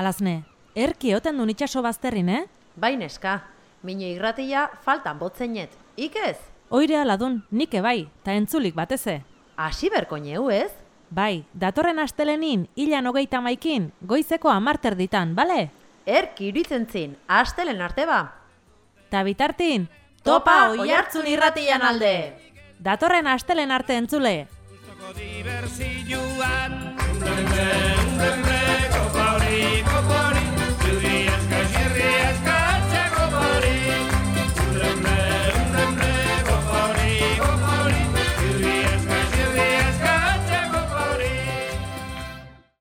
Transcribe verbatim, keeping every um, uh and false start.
Alazne, erki oten dun itxaso bazterrin, eh? Bai neska, mine irratia faltan botzenet, ikez? Oire aladun, nike bai, ta entzulik bateze. Asi berko neu ez? Bai, datorren astelenin, hilan hogeita maikin, goizeko amarter ditan, bale? Erki iritzen zin, astelen arte ba. Ta bitartin, topa Oihartzun irratian alde! Datorren astelen arte entzule! Diversioan,